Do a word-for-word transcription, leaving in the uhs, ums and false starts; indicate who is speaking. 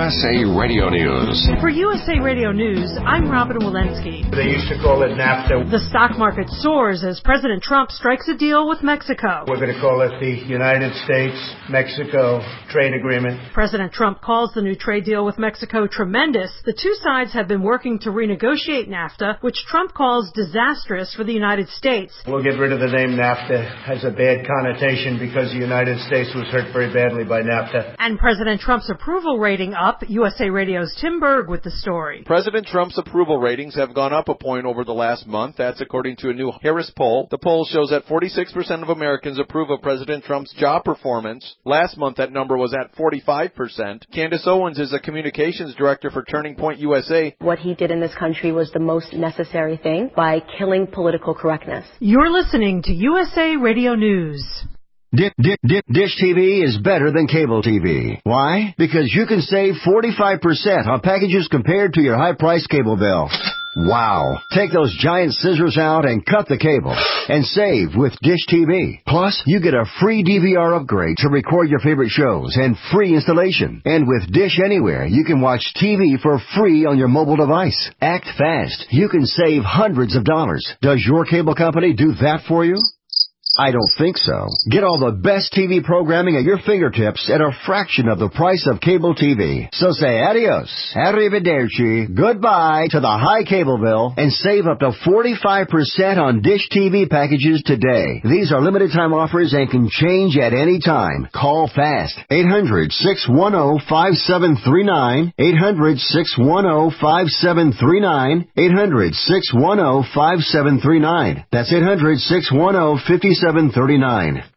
Speaker 1: S A Radio News.
Speaker 2: For U S A Radio News, I'm Robin Walensky.
Speaker 3: They used to call it NAFTA.
Speaker 2: The stock market soars as President Trump strikes a deal with Mexico.
Speaker 3: We're going to call it the United States-Mexico Trade Agreement.
Speaker 2: President Trump calls the new trade deal with Mexico tremendous. The two sides have been working to renegotiate NAFTA, which Trump calls disastrous for the United States.
Speaker 3: We'll get rid of the name NAFTA. It has a bad connotation because the United States was hurt very badly by NAFTA.
Speaker 2: And President Trump's approval rating up. U S A Radio's Tim Berg with the story.
Speaker 4: President Trump's approval ratings have gone up a point over the last month. That's according to a new Harris poll. The poll shows that forty-six percent of Americans approve of President Trump's job performance. Last month, that number was at forty-five percent. Candace Owens is a communications director for Turning Point U S A.
Speaker 5: What he did in this country was the most necessary thing by killing political correctness.
Speaker 2: You're listening to U S A Radio News.
Speaker 6: Dish, dish, dish T V is better than cable T V. Why? Because you can save forty-five percent on packages compared to your high-priced cable bill. Wow. Take those giant scissors out and cut the cable and save with Dish T V. Plus, you get a free D V R upgrade to record your favorite shows and free installation. And with Dish Anywhere, you can watch T V for free on your mobile device. Act fast. You can save hundreds of dollars. Does your cable company do that for you? I don't think so. Get all the best T V programming at your fingertips at a fraction of the price of cable T V. So say adios, arrivederci, goodbye to the high cable bill and save up to forty-five percent on Dish T V packages today. These are limited time offers and can change at any time. Call fast. eight hundred, six one zero, five seven three nine. eight hundred, six one zero, five seven three nine. eight hundred, six one zero, five seven three nine. That's eight hundred, six one zero, five seven three nine.